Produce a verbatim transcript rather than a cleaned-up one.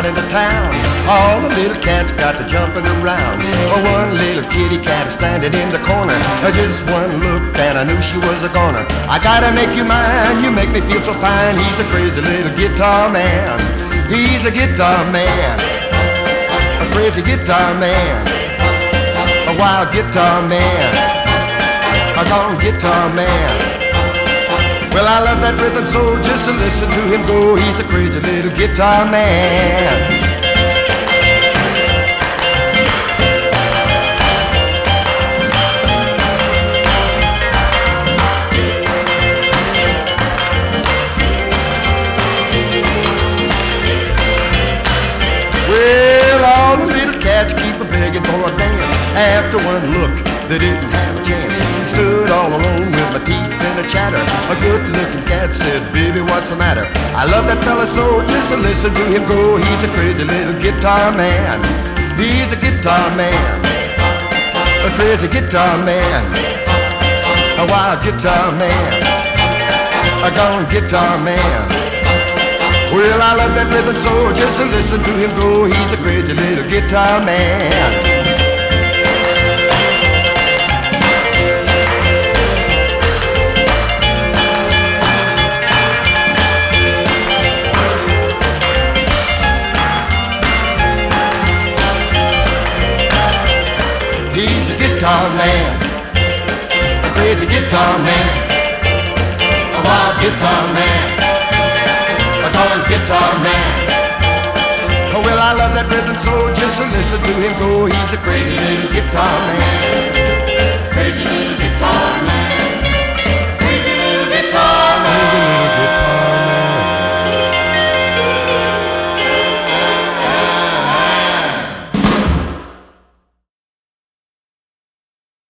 out into town. All the little cats got to jumping around. Oh, one little kitty cat is standing in the corner. Just one look and I knew she was a goner. I gotta make you mine, you make me feel so fine. He's a crazy little guitar man. He's a guitar man, a crazy guitar man, a wild guitar man, a gone guitar man. Well, I love that rhythm so just to listen to him go. He's a crazy little guitar man. Well, all the little cats keep a begging for a dance. After one look, they didn't have a chance. Stood all alone with my teeth in a chatter. A good-looking cat said, baby, what's the matter? I love that fella so just to listen to him go. He's a crazy little guitar man. He's a guitar man, a crazy guitar man, a wild guitar man, a gone guitar man. Well, I love that rhythm so just to listen to him go. He's a crazy little guitar man. He's a guitar man, a crazy guitar man, a wild guitar man, a gone guitar man. Oh, well, I love that rhythm so just to listen to him go. He's a crazy little guitar man, crazy little